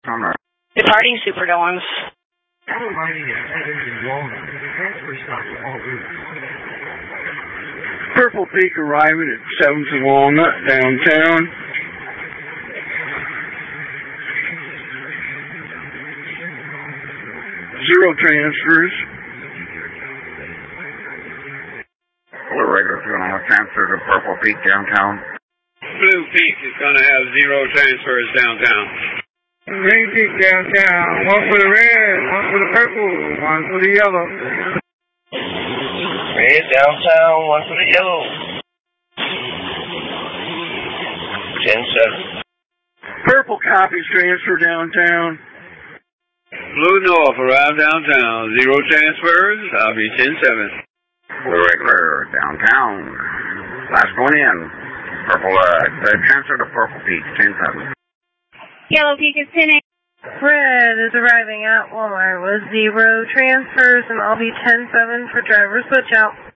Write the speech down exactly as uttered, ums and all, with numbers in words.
Departing Superdawns. Purple Peak arriving at seventh and Walnut, downtown. Zero transfers. Blue Raiders going to have transfer to Purple Peak, downtown. Blue Peak is going to have zero transfers downtown. Green Peak downtown. One for the red, one for the purple, one for the yellow. Red downtown, one for the yellow. ten seven. Purple copies transfer downtown. Blue North arrive downtown. Zero transfers. Copy ten seven. Blue Regular downtown. Last one in. Purple, uh, the transfer to Purple Peak, ten seven. Yellow Peak is ten eight. Red is arriving at Walmart with zero transfers, and I'll be ten seven for driver switch out.